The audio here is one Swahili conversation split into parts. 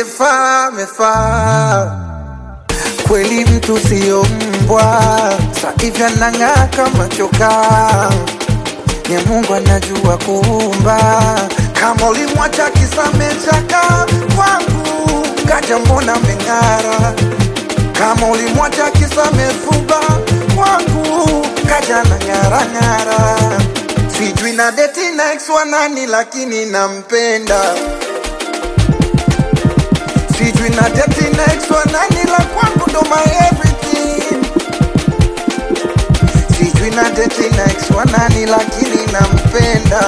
amefaa kweli, mtu sio mbwa, saivi anang'aa kama chokaa. Nye Mungu anajua kuumba, kama ulimwacha kisa mechaka kwangu, kaja mbona meng'ara. Kama ulimwacha kisa mefuba kwangu, kaja na ng'ara. Sijui na deti na ex wa nani lakini nampenda. Sijui na deti na ex wa nani la kwangu ndo my everything. Sijui na deti na ex wa nani lakini nampenda.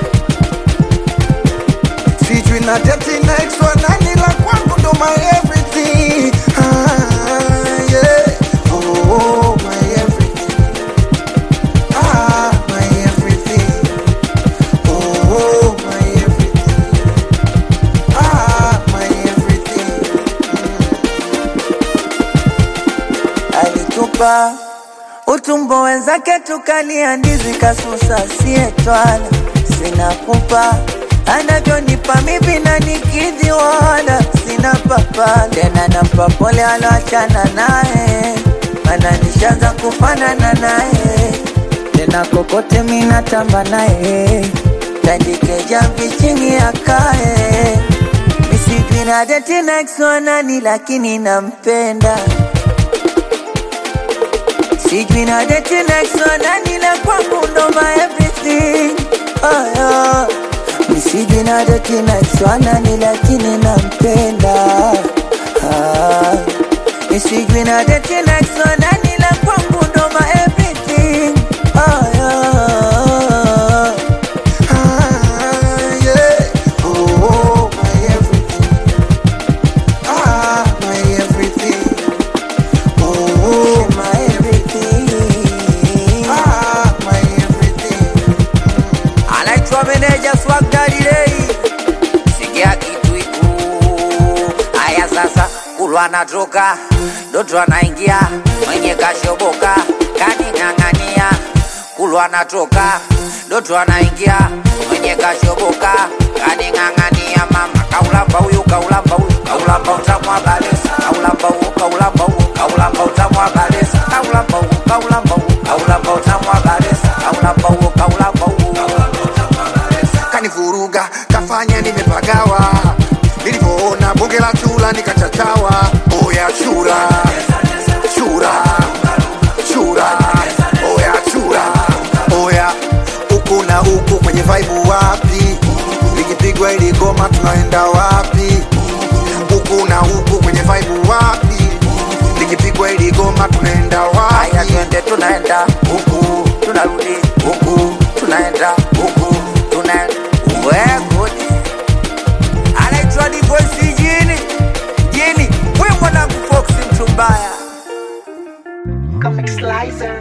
Sijui na deti na ex wa nani la kwangu ndo my everything. Yeah. Oh, my everything. My everything. Oh, my everything. My everything. Alitupa utumbo wenzake tukalia ndizi kasusa sietwala. Sina kupa anavyonipa mivi na nikidhi wala sina papa. Tena nampa pole aloachana nae, mana nishaanza kufanana nae. Tena kokote mina tamba nae, tandike jamvi chini akae. Misijui na deti na ex wa nani lakini nampenda. Sijui na deti na ex wa nani la kwangu ndo my everything. Sijui na deti na ex wa nani lakini nampenda. Sijui na deti na ex wa nani la kwangu ndo my everything. Yeah. Oh, my everything. My everything. Oh, My everything. my everything. Anaitwa meneja Swag Daddy Ray. Sikia kitu iku. Aya sasa kulwa natoka, Doto anaingia, mwenye kashoboka, kaning'ang'ania. Kulwa natoka, Doto anaingia, mwenye kashoboka, kaning'ang'ania. Mama kaulamba huyu, kaulamba huyu, kaulamba utamwa balesa. Kaulamba huyu, kaulamba huyu, kaulamba utamwa balesa. Kaulamba huyu, kaulamba huyu, kaulamba utamwa balesa. Kaulamba huyu, kaulamba huyu. Kanivuruga, kafanya nimepagawa. Nilipoona bonge la chura nikachachawa. Oya chura, chura, chura. Oya chura, oya huku na huku kwenye vibe wapi? Likipigwa ili goma tunaenda wapi? Huku na huku kwenye vibe wapi? Likipigwa ili goma tunaenda wapi? Aya twende tunaenda huku, tunarudi huku, tunaenda huku, tunaenda wekodi. Anaitwa Divoice jini, jini, we mwanangu Fox mtu mbaya. Comic Slicer.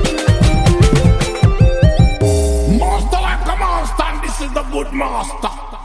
Master like a master, and this is the good master.